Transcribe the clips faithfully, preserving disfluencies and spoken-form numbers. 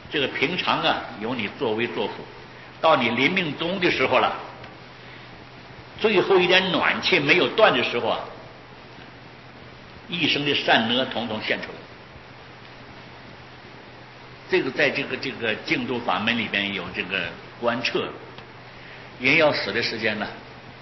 这个平常啊有你作威作福，到你临命终的时候了，最后一点暖气没有断的时候啊，一生的善恶统统现出来。这个在这个这个净土法门里边有这个观彻，人要死的时间呢，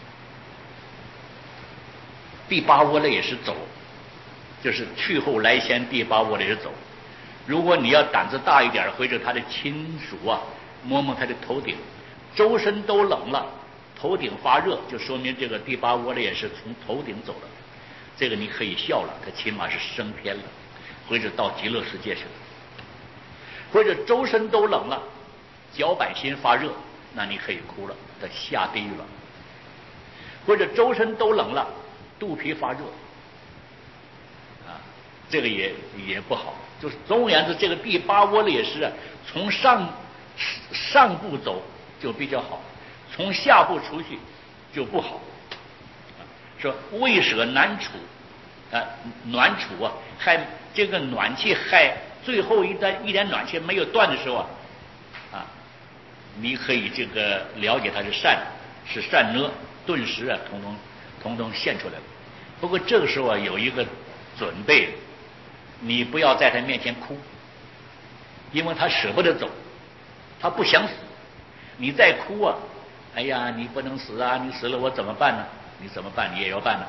第八窝的也是走，就是去后来先第八窝的也是走。如果你要胆子大一点，或者他的亲属啊，摸摸他的头顶，周身都冷了，头顶发热，就说明这个第八窝的也是从头顶走了。这个你可以笑了，他起码是升天了，或者到极乐世界去了。或者周身都冷了，脚板心发热，那你可以哭了，他下地狱了。或者周身都冷了，肚皮发热，啊，这个也也不好。就是总而言之，这个第八窝的也是啊，从上上部走就比较好，从下部出去就不好。啊、说未舍难处，啊，暖处啊，还这个暖气还最后一点一点暖气没有断的时候啊，啊，你可以这个了解它是善是善恶，顿时啊，统统统统现出来了。不过这个时候啊，有一个准备。你不要在他面前哭，因为他舍不得走，他不想死。你再哭啊，哎呀，你不能死啊，你死了我怎么办呢？你怎么办？你也要办呢。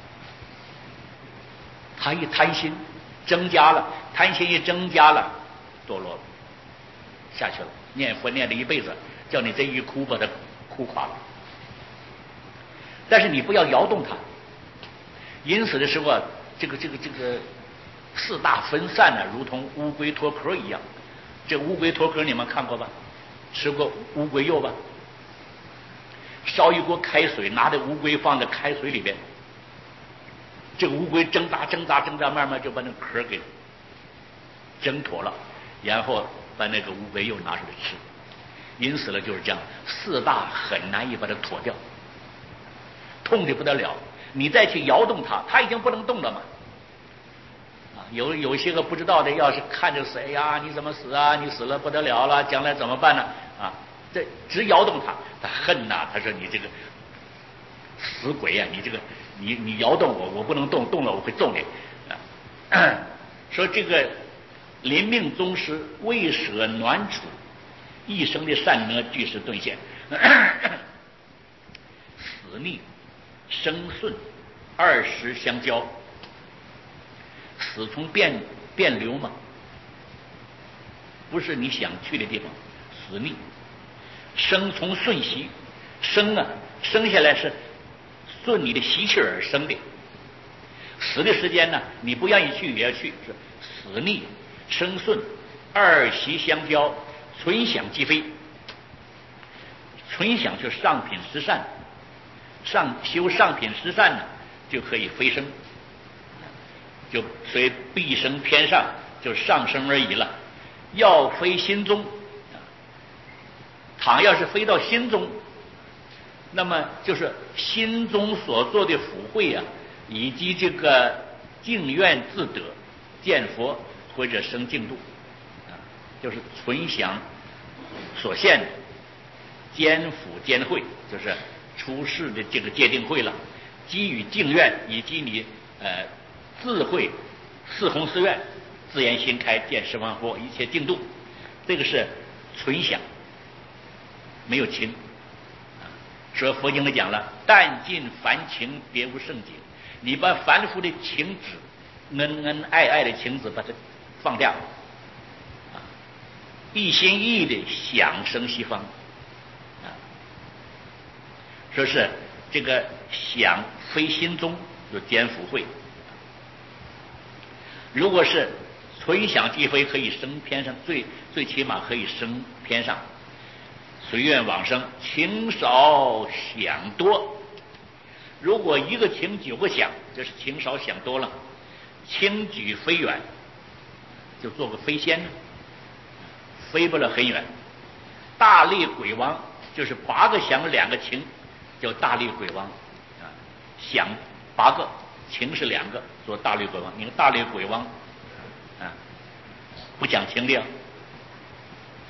他一贪心增加了，贪心一增加了，堕落了，下去了。念佛念了一辈子，叫你这一哭把他哭垮了。但是你不要摇动他，临死的时候啊，这个这个这个。四大分散呢，如同乌龟脱壳一样。这乌龟脱壳你们看过吧？吃过乌龟肉吧？烧一锅开水，拿着乌龟放在开水里边，这个乌龟挣扎挣扎挣扎，慢慢就把那壳给挣脱了，然后把那个乌龟肉拿出来吃。人死了就是这样，四大很难以把它脱掉，痛得不得了。你再去摇动它，它已经不能动了嘛。有有些个不知道的，要是看着死，哎呀，你怎么死啊？你死了不得了了，将来怎么办呢？啊，这只摇动他，他恨呐、啊！他说你这个死鬼呀、啊，你这个你你摇动我，我不能动，动了我会揍你。啊、说这个临命终时，未舍暖处，一生的善恶俱是顿现。死逆生顺，二时相交。死从变变流嘛，不是你想去的地方。死逆，生从顺习，生啊，生下来是顺你的习气而生的。死的时间呢，你不愿意去也要去，是死逆生顺，二习相交，存想即飞。存想就是上品十善，上修上品十善呢，就可以飞升。就随必升天上，就上升而已了。要飞心中，倘要是飞到心中，那么就是心中所做的福慧啊，以及这个净愿自得，见佛或者生净土，啊，就是存想所现的兼辅兼慧，就是出世的这个戒定慧了。基于净愿以及你呃。智慧四弘誓愿，自然心开，见十方佛，一切净土。这个是存想，没有情。说佛经里讲了，但尽凡情，别无圣解。你把凡夫的情子，恩恩爱爱的情子，把它放掉，啊，一心一意的想生西方，啊，说是这个想非心中就兼福慧。如果是存想即飞，可以升天上，最最起码可以升天上。随愿往生，情少想多。如果一个情九个想，这是情少想多了。轻举飞远，就做个飞仙，飞不了很远。大力鬼王就是八个想两个情，叫大力鬼王啊，想八个。情是两个，做大力鬼王。你看大力鬼王啊，不讲情的，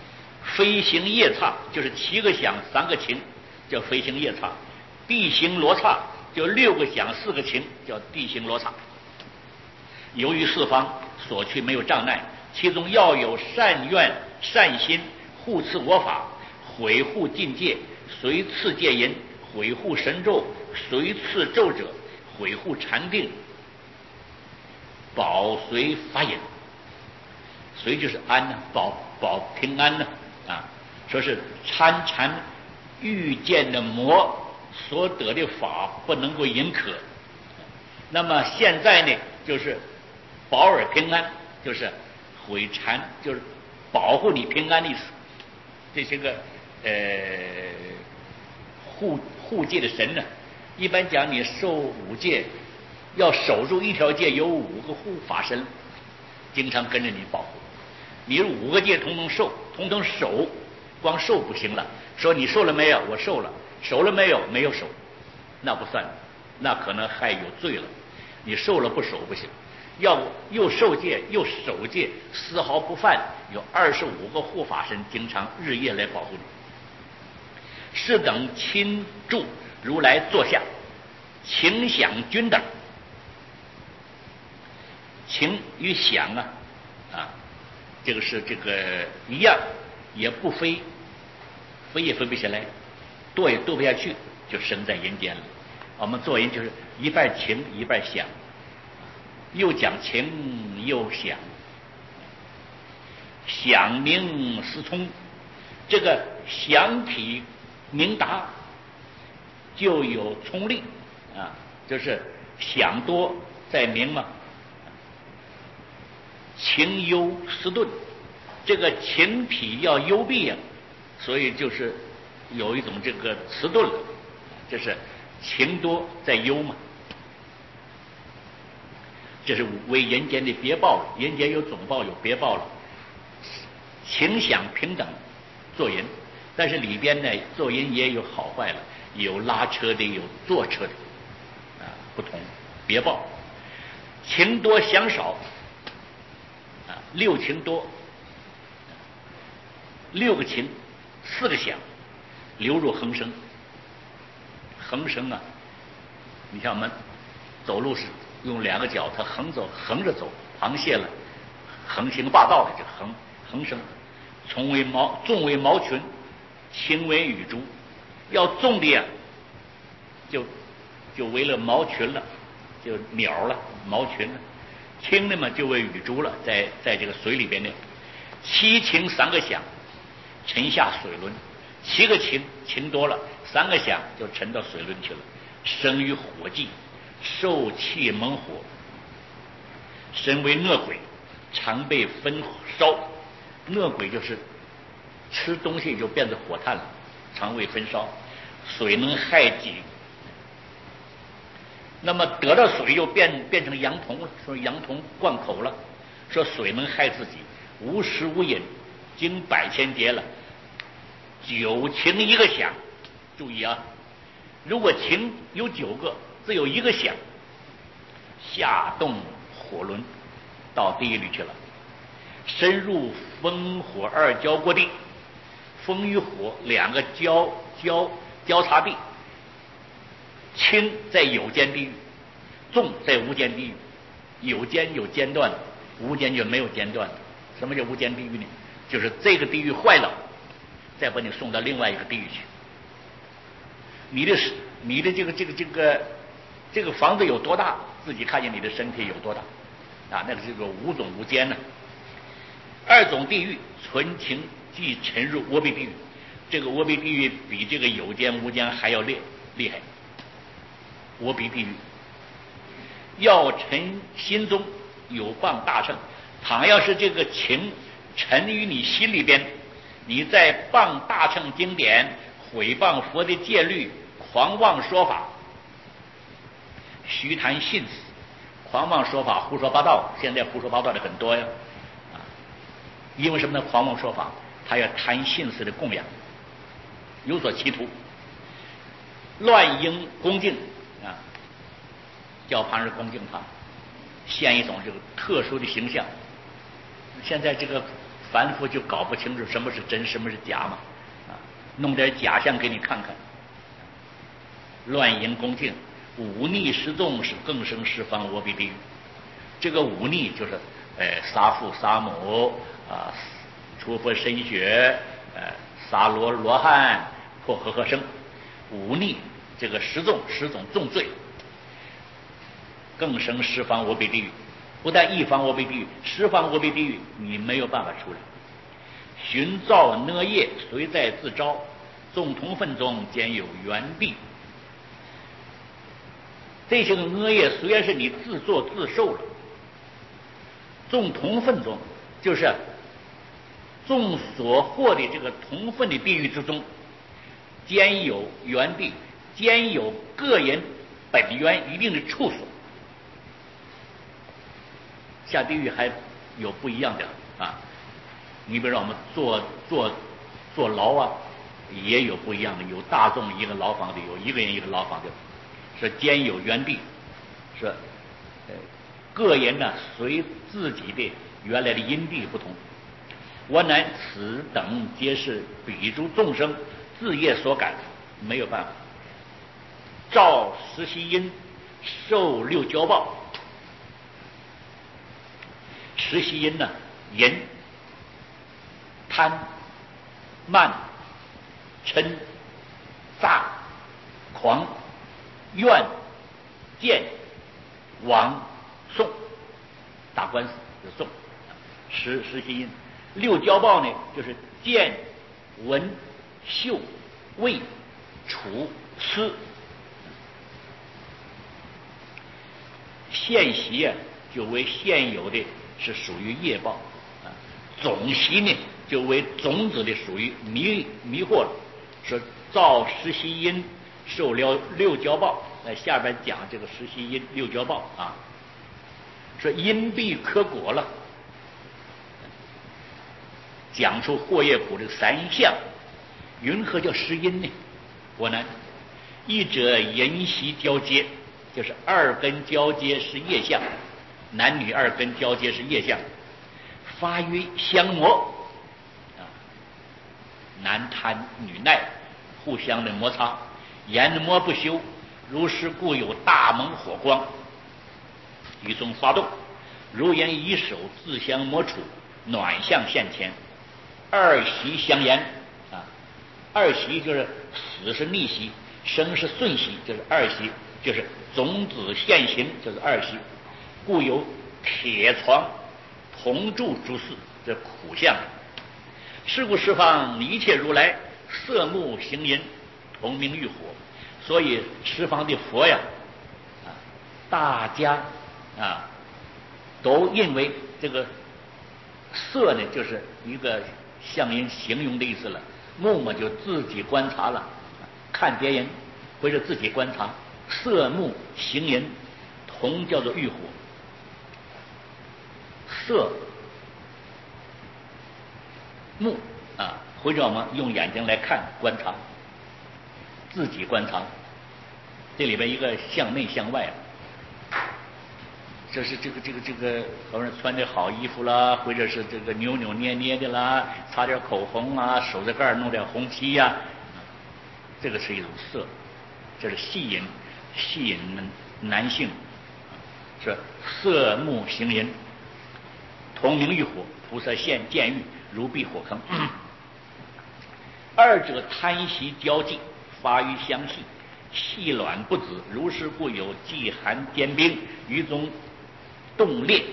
飞行夜叉就是七个响三个琴，叫飞行夜叉；地形罗刹就六个响四个琴，叫地形罗刹。由于四方所去没有障碍，其中要有善愿善心护持我法，毁护境界，随次戒淫，毁护神咒，随次咒者，毁护禅定，保随法隐。随就是安呢，保保平安呢啊，说是参禅遇见的魔所得的法不能够迎可。那么现在呢，就是保尔平安，就是毁禅，就是保护你平安的意思。这些个呃护护戒的神呢，一般讲你受五戒，要守住一条戒，有五个护法神，经常跟着你保护。你五个戒统统受，统统守，光受不行了。说你受了没有？我受了。守了没有？没有守，那不算，那可能还有罪了。你受了不守不行，要又受戒又守戒，丝毫不犯，有二十五个护法神经常日夜来保护你。是等亲助如来坐下，请享均等。情与想啊啊，这个是这个一样，也不飞，飞也飞不下来，堕也堕不下去，就生在人间了。我们做人就是一半情一半想，又讲情又想，想明思聪，这个想体明达，就有聪力啊，就是想多在明嘛。情幽思钝，这个情体要幽闭啊，所以就是有一种这个迟钝了，就是情多在幽嘛。这是为人间的别报了，人间有总报有别报了。情想平等做人，但是里边呢做人也有好坏了，有拉车的有坐车的啊，不同别报。情多想少啊，六情多，六个情四个想流入恒生。恒生啊，你像我们走路是用两个脚，它横走横着走，螃蟹了，横行霸道的就横横生。重为毛重为毛群，轻为羽竹。要重的呀，就就为了毛群了，就鸟了，毛群了。轻的嘛就为羽竹了，在在这个水里边呢。七情三个想，沉下水轮。七个情情多了，三个想就沉到水轮去了。生于火际，受气猛火。身为恶鬼，常被焚烧。恶鬼就是吃东西就变成火炭了，常为焚烧。水能害己，那么得到水又变变成羊童了，说羊童灌口了，说水能害自己。无食无饮，经百千劫了。九情一个想，注意啊，如果情有九个，只有一个想，下动火轮，到地狱里去了。深入风火二交过地，风与火两个交交交叉地。轻在有间地狱，重在无间地狱。有间有间断，无间就没有间断。什么叫无间地狱呢？就是这个地狱坏了，再把你送到另外一个地狱去。你的你的这个这个这个这个房子有多大，自己看见你的身体有多大啊？那个是个无种无间呢。二种地狱，纯情即沉入窝壁地狱。这个窝壁地狱比这个有间无间还要厉厉害。窝壁地狱要沉心中，有谤大乘。倘要是这个情沉于你心里边，你在谤大乘经典，毁谤佛的戒律，狂妄说法，虚谈信死。狂妄说法，胡说八道，现在胡说八道的很多呀啊！因为什么呢？狂妄说法，他要贪信死的供养，有所企图。乱应恭敬啊，叫旁人恭敬他，现一种这个特殊的形象。现在这个凡夫就搞不清楚什么是真，什么是假嘛，啊，弄点假象给你看看，乱淫恭敬，忤逆失众，是更生十方我比地狱。这个忤逆就是，呃，杀父杀母啊，出佛身血，呃，杀罗罗汉，破和合生，忤逆这个十重十种重罪，更生十方我比地狱。不但一方我比地狱，十方我比地狱，你没有办法出来。寻造恶业，随在自招，众同分中兼有缘地。这些个恶业虽然是你自作自受了，众同分中，就是众所获的这个同分的地狱之中，兼有缘地，兼有个人本源一定的处所。下地狱还有不一样的啊，你比如说我们坐坐坐牢啊，也有不一样的，有大众一个牢房的，有一个人一个牢房的，是兼有原地，是呃个人呢随自己的原来的因地不同。我乃此等皆是彼诸众生自业所感，没有办法。照十习因，受六交报。十习因呢，淫、贪、慢、嗔、诈、狂、怨、见、枉、讼，打官司就讼。十十习因，六交报呢，就是见、闻、嗅、味、触、思。现习啊，就为现有的是属于业报啊，总习呢就为种子的属于迷迷惑了。说造十习因，受了六交报。在下边讲这个十习因六交报啊，说因必可果了，讲出祸业苦的三项。云何叫十因呢？我呢，一者淫习交接，就是二根交接是业相，男女二根交接是业相，发于相摩啊，男贪女耐，互相的摩擦，研磨不休，如是故有大猛火光于中发动，如言以手自相摩处，暖相现前，二习相言啊，二习就是死是逆习，生是顺习，就是二习，就是种子现行，就是二习。故有铁床同住诸事，这苦相。是故十方一切如来色目行淫，同名欲火。所以十方的佛呀，啊，大家啊，都认为这个色呢，就是一个相应形容的意思了。目嘛就自己观察了，看别人或者自己观察，色目行淫，同叫做欲火。色目啊，或者我们用眼睛来看观察，自己观察。这里边一个向内向外啊，这是这个这个这个好像穿的好衣服啦，或者是这个扭扭捏捏的啦，擦点口红啊，手指盖弄点红漆呀、啊，这个是一种色，这是吸引吸引男性，是色目行淫，同名欲火。菩萨现见欲，如避火坑。二者贪习交际，发于相系，细卵不止，如是故有饥寒坚冰，于中冻裂。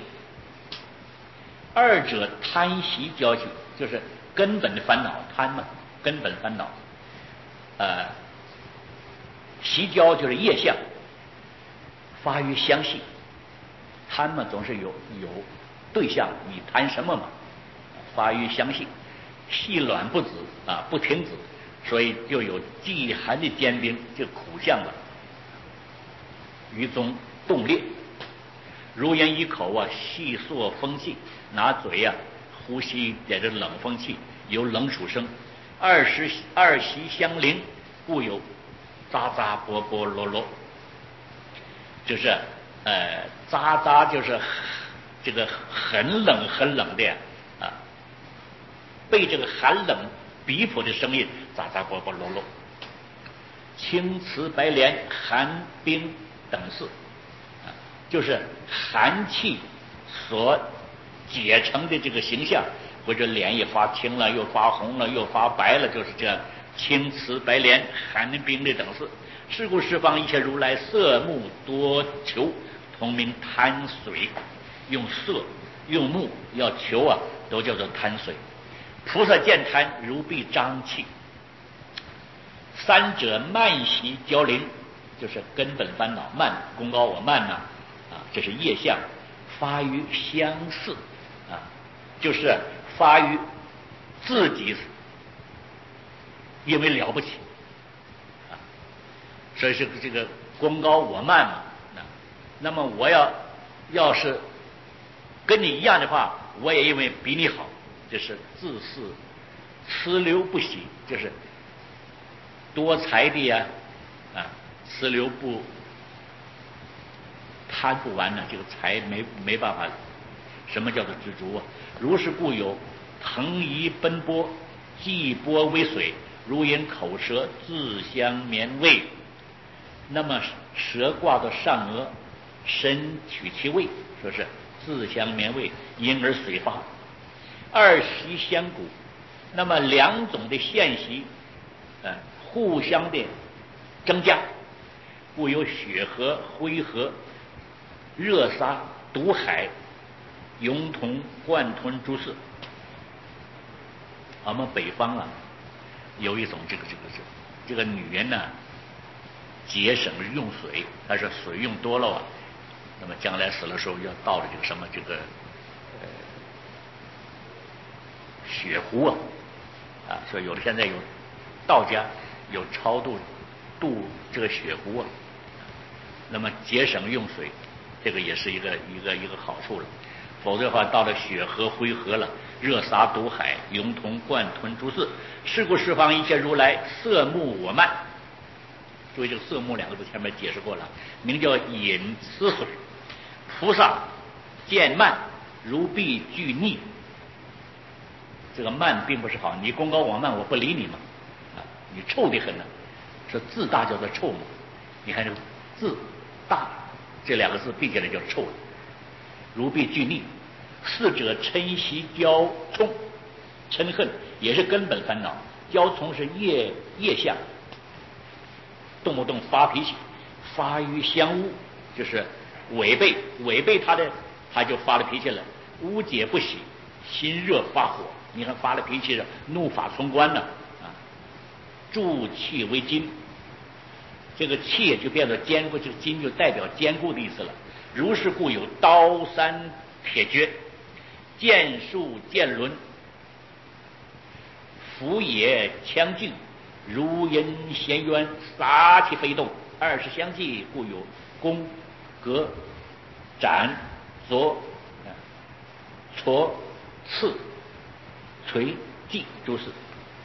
二者贪习交际，就是根本的烦恼，贪嘛，根本烦恼。呃，习交就是业相，发于相系。贪嘛，总是有有对象，你贪什么嘛？发于相系，细卵不止啊，不停止，所以就有饥寒的坚冰，就苦相了。于中冻裂，如言一口啊，细缩风气，拿嘴呀、啊、呼吸点着冷风气，有冷楚声。二十二习相邻，故有喳喳波波罗罗，就是呃喳喳就是这个很冷很冷的啊， 被这个寒冷逼迫的声音咋咋啵啵喽喽。青瓷白莲寒冰等事，啊，就是寒气所结成的这个形象，或者脸也发青了，又发红了，又发白了，就是这样。青瓷白莲寒冰的等事，是故十方一切如来色目多求，同名贪水。用色用目要求啊，都叫做贪水。菩萨见贪如必瘴气。三者慢习交灵，就是根本烦恼慢，功高我慢呐、啊，啊，这是业相，发于相似啊，就是发于自己因为了不起啊，所以是这个功高我慢嘛。那那么我要要是跟你一样的话，我也因为比你好，就是自恃慈流不息，就是多财的呀，啊，慈流不贪不完呢，这个财没没办法。什么叫做知足啊？如是故有腾移奔波，既波为水，如因口舌自相绵味。那么舌挂到上颚，身取其味，说是自相绵味，因而水发。二息相鼓，那么两种的现息，呃，互相的增加，故有血河、灰河、热沙、毒海、涌同、贯吞诸事。我们北方啊，有一种这个这个这个女人呢，节省用水，她说水用多了啊，那么将来死的时候要到了这个什么这个呃血壶啊，啊，说有的现在有道家有超度度这个血壶啊，那么节省用水，这个也是一个一个一个好处了。否则的话，到了血河、灰河了，热沙、毒海、涌同、贯吞诸事，是故十方一切如来色目我慢。注意这个色目两个字前面解释过了，名叫饮此水。菩萨见慢如必具逆，这个慢并不是好，你功高我慢，我不理你嘛，啊，你臭得很呢。说自大叫做臭嘛，你看这个自大这两个字并起来叫臭了。如必具逆，四者嗔习骄冲，嗔恨也是根本烦恼，骄冲是业业相，动不动发脾气，发于相污，就是违背违背他的，他就发了脾气了。污解不喜，心热发火，你看发了脾气了，怒发冲冠了啊！助气为金，这个气就变得坚固，这个金就代表坚固的意思了。如是故有刀山铁绝，剑术剑轮，斧也枪锯，如银弦渊，杀气飞动。二十相继，故有弓、戈、斩、斫、戳、刺、锤、击诸事。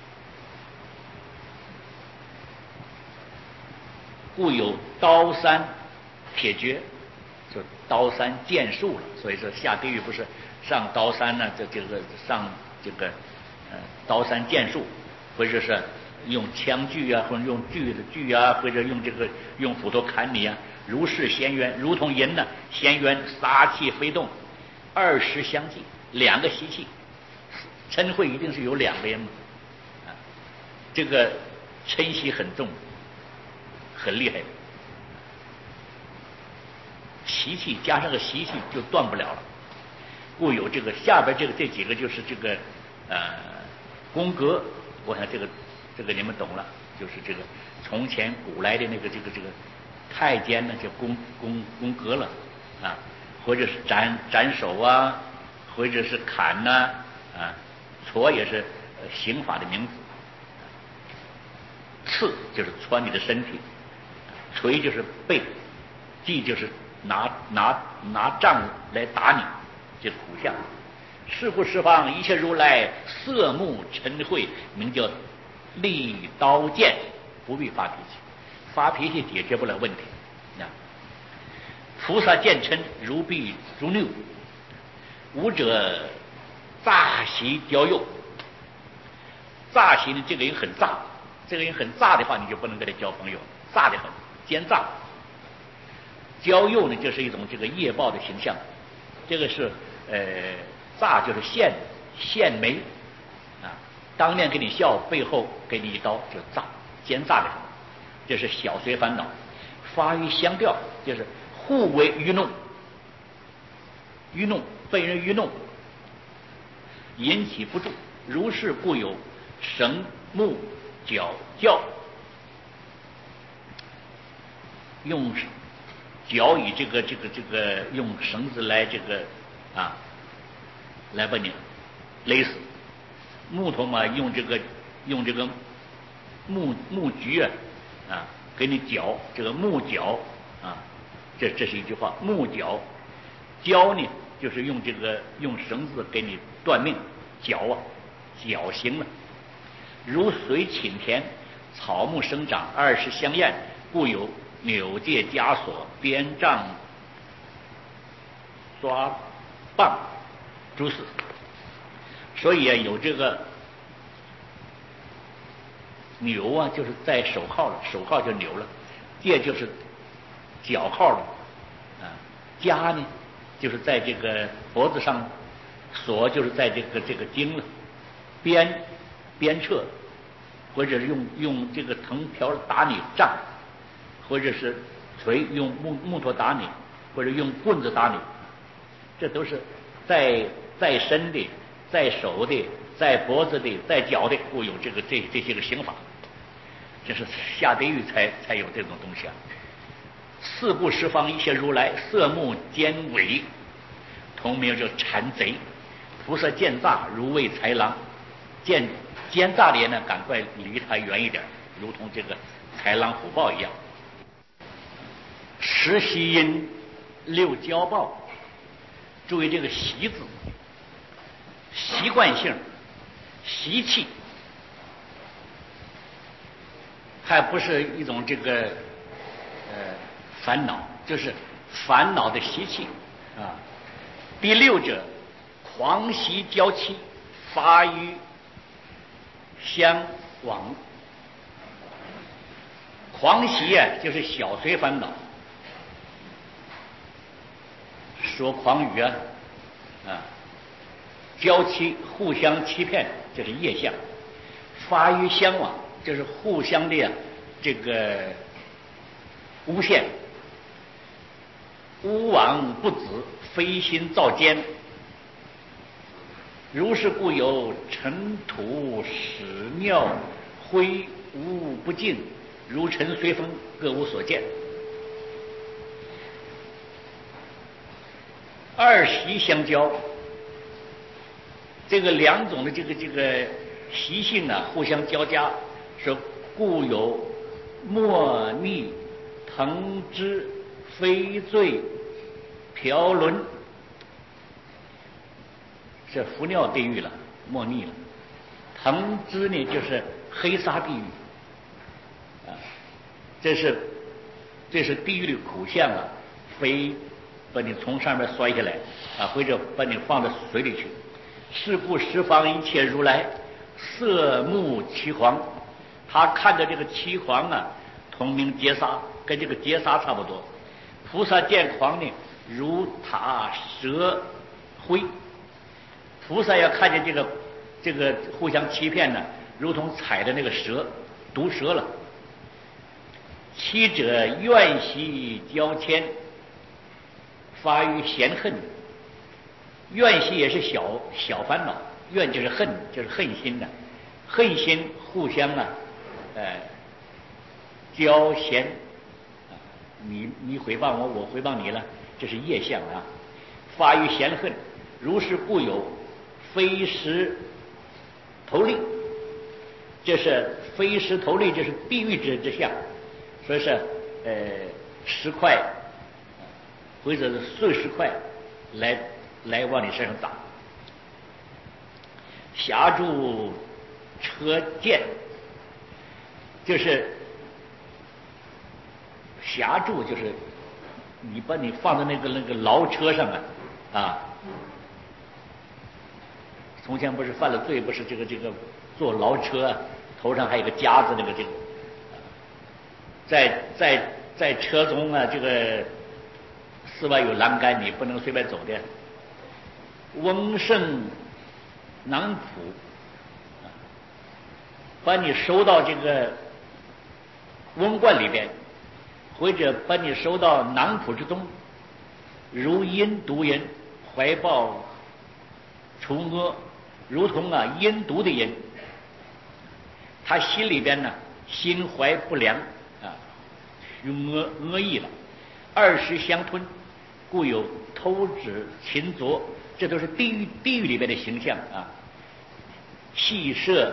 故有刀山铁绝，就刀山剑术了。所以说下地狱不是上刀山呢，这这个上这个呃刀山剑术，或者是用枪锯啊，或者用锯的锯啊，或者用这个用斧头砍你啊。如是仙渊，如同银呢，仙渊杀气飞动，二十相继，两个习气，嗔恚一定是有两个人嘛，啊，这个嗔习很重。很厉害，习气加上个习气就断不了了。故有这个下边这个这几个就是这个呃宫格，我想这个这个你们懂了，就是这个从前古来的那个这个这个太监呢就宫宫宫格了啊，或者是斩斩首啊，或者是砍呐 啊, 啊，戳也是刑法的名字，刺就是穿你的身体。锤就是背，击就是拿拿拿杖来打你，这苦相。是故十方一切如来色目嗔恚，名叫利刀剑，不必发脾气，发脾气解决不了问题。啊，菩萨见嗔如必如怒，五者诈习交诱， 诈心呢，这个人很诈，这个人很诈的话，你就不能跟他交朋友，诈的很，奸诈。骄诱呢，就是一种这个业报的形象，这个是呃诈就是陷陷眉啊，当面给你笑，背后给你一刀，就诈，奸诈的很。这是小随烦恼。发于相调，就是互为愚弄，愚弄被人愚弄，引起不住。如是故有绳木脚教，用脚以这个这个这个用绳子来这个啊来把你勒死，木头嘛用这个用这个木木锯啊啊给你绞，这个木绞啊，这这是一句话。木绞，绞呢就是用这个用绳子给你断命，绞啊绞刑了。如随寝田，草木生长，二十相厌，故有纽戒枷锁，鞭杖抓棒诸事。所以啊，有这个牛啊，就是在手铐了，手铐就牛了；戒就是脚铐了，啊，枷呢就是在这个脖子上，锁就是在这个这个经了，鞭鞭策，或者是用用这个藤条打你杖，或者是锤用木木头打你，或者用棍子打你，这都是在在身的、在手的、在脖子的、在脚的，故有这个这这些个刑法。这是下地狱才才有这种东西啊！四部十方一切如来，色目奸伪，同名叫馋贼。菩萨见诈，如为豺狼。见奸诈的人呢，赶快离他远一点，如同这个豺狼虎豹一样。十习因，六交报。注意这个习字，习惯性、习气，还不是一种这个呃烦恼，就是烦恼的习气啊。第六者，狂习娇妻，发于相往。狂习啊，就是小随烦恼，说狂语啊，啊，娇妻互相欺骗，这是业相。发于相往，就是互相的、啊、这个诬陷，诬往不止，非心造奸。如是故有尘土屎尿灰污不尽，如尘随风，各无所见。二习相交，这个两种的这个这个习性啊，互相交加，说故有莫逆、腾之、飞坠、嫖轮，是伏尿地狱了，莫逆了。腾之呢，就是黑沙地狱啊，这是这是地狱的苦相啊，飞把你从上面摔下来啊，或者把你放到水里去。是故十方一切如来，色目七黄，他看的这个七黄啊，同名劫杀，跟这个劫杀差不多。菩萨见黄呢，如塔蛇灰。菩萨要看见这个这个互相欺骗呢，如同踩的那个蛇，毒蛇了。七者怨习交牵，发于嫌恨。怨习也是小小烦恼，怨就是恨，就是恨心的，恨心互相啊，呃，交嫌啊，你你诽谤我，我诽谤你了，这是业相啊。发于嫌恨，如是故有飞石头利，这是飞石头利，这是地狱之之相，所以是呃石块或者是碎石块来来往你身上打。狭住车剑，就是狭住，就是你把你放在那个那个牢车上啊啊！从前不是犯了罪，不是这个这个坐牢车，头上还有个夹子，那个这个，在在在车中啊，这个室外有栏杆，你不能随便走的。翁胜囊仆，把你收到这个翁观里边，或者把你收到囊仆之中，如阴毒人，怀抱除恶，如同啊阴毒的人，他心里边呢心怀不良啊，有恶恶意了，二十相吞，故有偷指擒夺，这都是地狱地狱里边的形象啊。戏设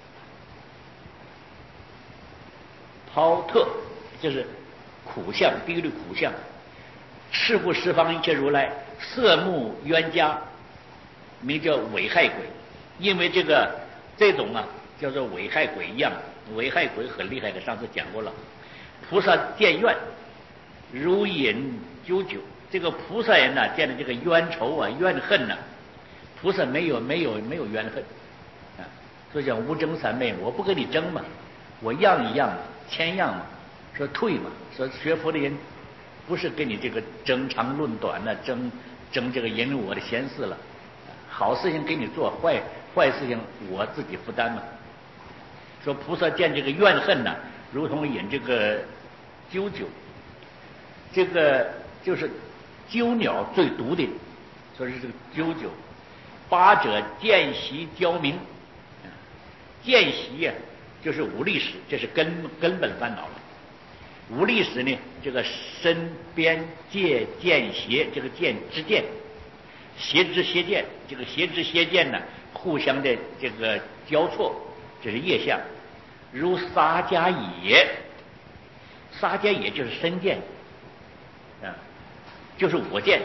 抛特，就是苦相，地狱的苦相。赤不十方一切如来，色目冤家，名叫危害鬼。因为这个这种啊叫做危害鬼一样，危害鬼很厉害的，上次讲过了。菩萨见怨，如饮酒酒。这个菩萨人呢、啊，见的这个冤仇啊、怨恨呢、啊，菩萨没有没有没有怨恨啊，所以讲无争三昧，我不跟你争嘛，我样一样嘛，谦让嘛，说退嘛，说学佛的人不是跟你这个争长论短呢、啊，争争这个人我的闲事了，好事情给你做，坏坏事情我自己负担嘛。说菩萨见这个怨恨呢、啊，如同饮这个酒酒，这个就是鸠鸟最毒的，说是这个鸠酒。八者见习交明，见习呀、啊，就是无历史，这是根根本烦恼了。无历史呢，这个身边界见邪，这个见之见，邪之邪见，这个邪之邪见呢，互相的这个交错，这是业相。如撒迦也，撒迦也就是身见啊，就是我见。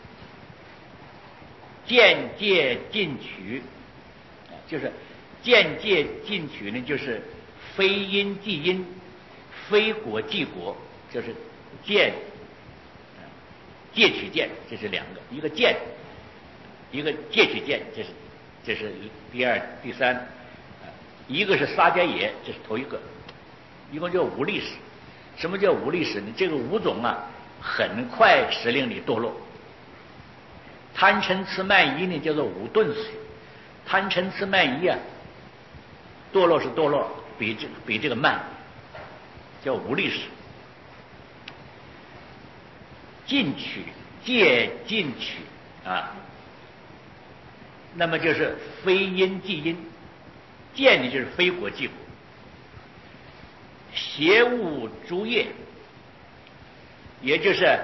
见界进取，就是见界进取呢，就是非因即因，非果即果，就是见戒取见，这是两个，一个见，一个戒取见，这是这是第二第三，一个是撒迦也，这是头一个，一共叫无历史。什么叫无历史呢？这个五种啊，很快使令你堕落。贪嗔痴慢疑呢，叫做五钝死。贪嗔痴慢疑啊，堕落是堕落，比这比这个慢，叫无历史。进取，戒进取啊，那么就是非因即因，见呢就是非果即果。邪物诸业，也就是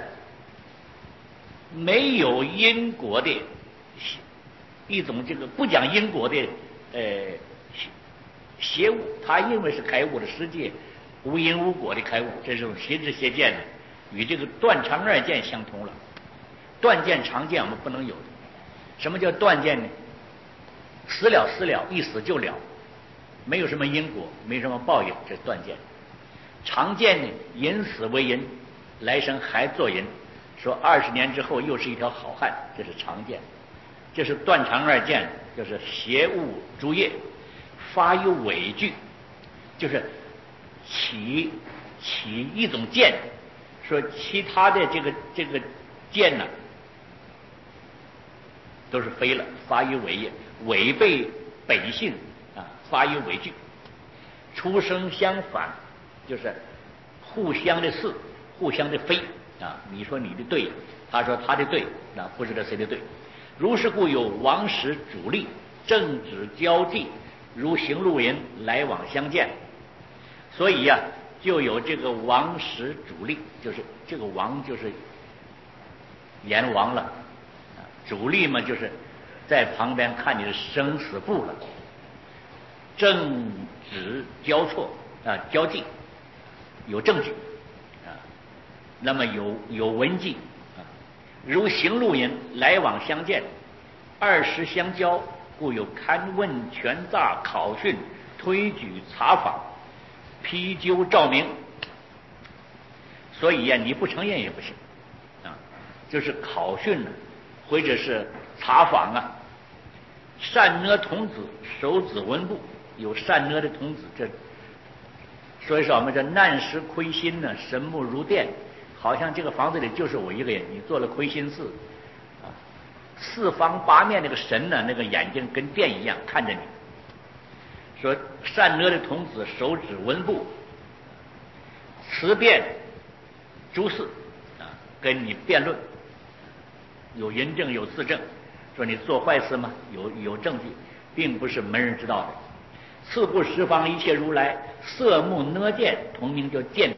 没有因果的一种这个不讲因果的呃邪物，他认为是开悟的世界无因无果的开悟，这种邪知邪见呢，与这个断常二见相同了。断见常见我们不能有的。什么叫断见呢？死了死了，一死就了，没有什么因果，没什么报应，这是断见。常见呢，人死为人，来生还做人，说二十年之后又是一条好汉，这是常见。这是断常二见，就是邪物诸业，发有伪惧，就是起起一种见，说其他的这个这个见呢，都是非了，发于伪业，违背本性啊，发于伪惧，出生相反，就是互相的是，互相的非啊。你说你的对，他说他的对，那不知道谁的对。如是故有王时主力，正直交际，如行路人来往相见。所以呀、啊，就有这个王时主力，就是这个王就是阎王了，主力嘛就是在旁边看你的生死簿了。正直交错啊，交际有证据啊，那么有有文迹啊，如行路人来往相见，二时相交，故有勘问权诈考讯推举查访批究照明。所以呀、啊，你不承认也不行啊，就是考讯呢，或者是查访啊。善阿童子手指文部， 有善恶的童子，这所以说我们这难时亏心呢，神目如电，好像这个房子里就是我一个人，你做了亏心事啊，四方八面那个神呢，那个眼睛跟电一样看着你。说善恶的童子手指文部，辞辩诸事啊，跟你辩论，有银证有自证，说你做坏事吗？有有证据，并不是没人知道的。四部十方一切如来，色目哪见，同名叫见。